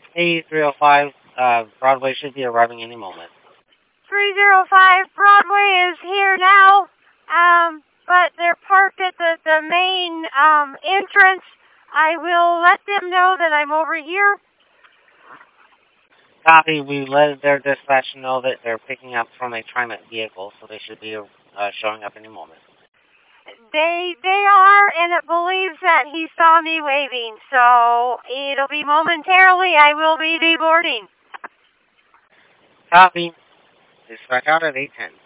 Hey, 305, Broadway should be arriving any moment. 305 Broadway is here now, but they're parked at the main entrance. I will let them know that I'm over here. Copy, we let their dispatch know that they're picking up from a TriMet vehicle, so they should be showing up any moment. They are, and it believes that he saw me waving, so it'll be momentarily. I will be deboarding. Copy, dispatch out at 810.